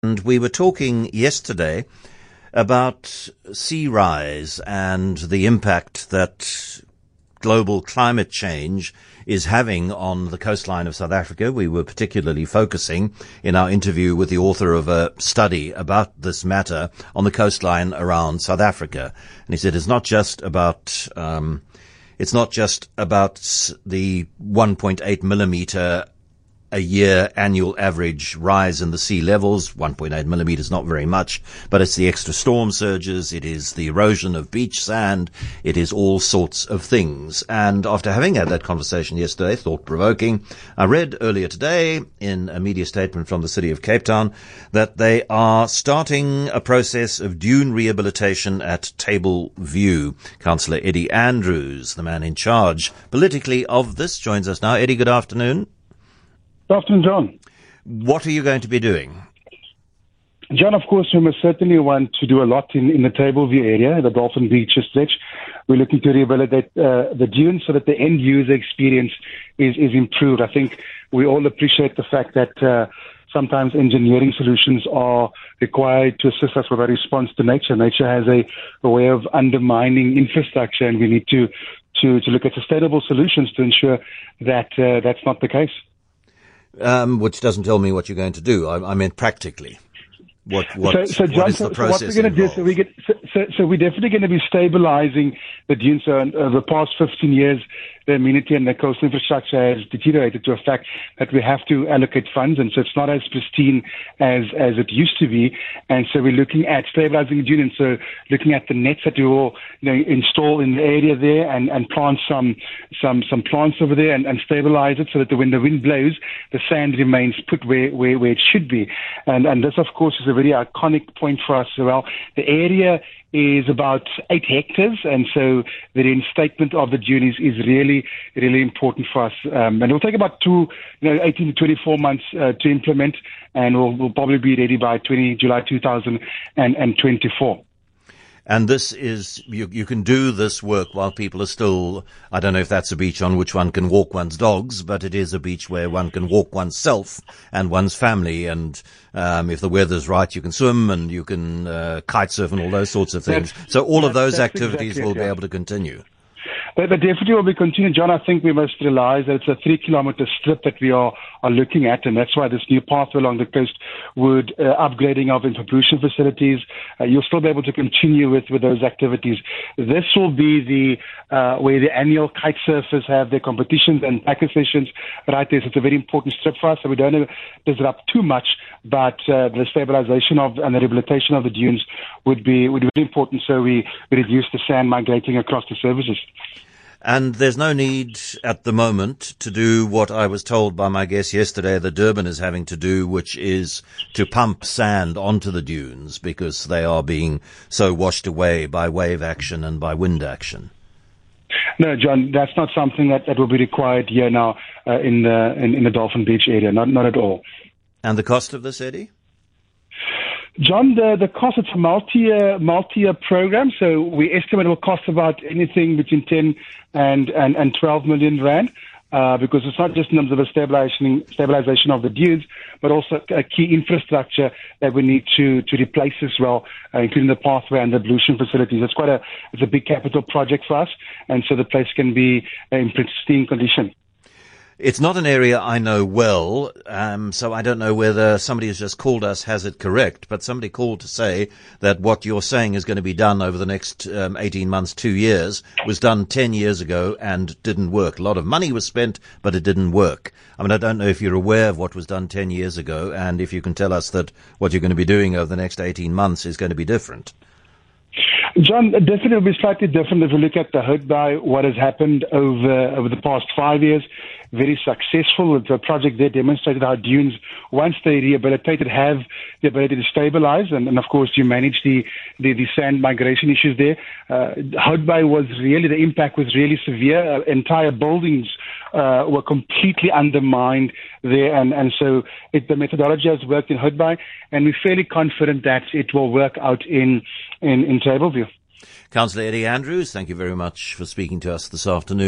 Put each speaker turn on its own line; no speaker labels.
And we were talking yesterday about sea rise and the impact that global climate change is having on the coastline of South Africa. We were particularly focusing in our interview with the author of a study about this matter on the coastline around South Africa. And he said it's not just about the 1.8 millimeter a year annual average rise in the sea levels. 1.8 millimeters, not very much, but it's the extra storm surges, it is the erosion of beach sand, it is all sorts of things. And after having had that conversation yesterday, thought-provoking, I read earlier today in a media statement from the city of Cape Town that they are starting a process of dune rehabilitation at Table View. Councillor Eddie Andrews, the man in charge politically of this, joins us now. Eddie, good afternoon.
Good afternoon, John.
What are you going to be doing?
John, of course, we must certainly want to do a lot in the Tableview area, the Dolphin Beach stretch. We're looking to rehabilitate the dunes so that the end user experience is improved. I think we all appreciate the fact that sometimes engineering solutions are required to assist us with our response to nature. Nature has a way of undermining infrastructure, and we need to look at sustainable solutions to ensure that that's not the case.
Which doesn't tell me what you're going to do. I meant practically. What
John,
is the process
what we're going to do, so we're definitely going to be stabilizing the dunes. So over the past 15 years, the amenity and the coastal infrastructure has deteriorated to a fact that we have to allocate funds, and so it's not as pristine as it used to be. And so we're looking at stabilizing the dune, and so looking at the nets that we will install in the area there and plant some plants over there and stabilize it so that when the wind blows, the sand remains put where it should be. And this, of course, is a very iconic point for us as well. The area is about 8 hectares, and so the reinstatement of the dune is really, really important for us. And it will take about 18 to 24 months to implement, and we'll probably be ready by July 2024.
And this is, you can do this work while people are still, I don't know if that's a beach on which one can walk one's dogs, but it is a beach where one can walk oneself and one's family. And if the weather's right, you can swim and you can kite surf and all those sorts of things. So all of those activities will be able to continue.
But definitely will be continued, John. I think we must realize that it's a 3-kilometer strip that we are looking at, and that's why this new pathway along the coast would upgrading of pollution facilities. You'll still be able to continue with those activities. This will be the where the annual kite surfers have their competitions and practice sessions right there. So it's a very important strip for us, so we don't disrupt too much. But the stabilization and the rehabilitation of the dunes would be very important, so we reduce the sand migrating across the services.
And there's no need at the moment to do what I was told by my guest yesterday that Durban is having to do, which is to pump sand onto the dunes because they are being so washed away by wave action and by wind action.
No, John, that's not something that will be required here now in the Dolphin Beach area, not at all.
And the cost of this, Eddie?
John, the cost, it's a multi-year program, so we estimate it will cost about anything between 10 and 12 million rand, because it's not just in terms of a stabilization of the dunes, but also a key infrastructure that we need to replace as well, including the pathway and the pollution facilities. It's a big capital project for us, and so the place can be in pristine condition.
It's not an area I know well, so I don't know whether somebody has just called us has it correct, but somebody called to say that what you're saying is going to be done over the next 18 months, 2 years, was done 10 years ago and didn't work. A lot of money was spent, but it didn't work. I mean, I don't know if you're aware of what was done 10 years ago, and if you can tell us that what you're going to be doing over the next 18 months is going to be different.
John, definitely will be slightly different if we look at the Hoodbye, what has happened over the past 5 years. Very successful. The project there demonstrated how dunes, once they rehabilitated, have the ability to stabilize, and of course you manage the sand migration issues there. Hoodbye was really, the impact was really severe. Entire buildings were completely undermined there, and so the methodology has worked in Hoodbye, and we're fairly confident that it will work out in Tableview.
Councillor Eddie Andrews, thank you very much for speaking to us this afternoon.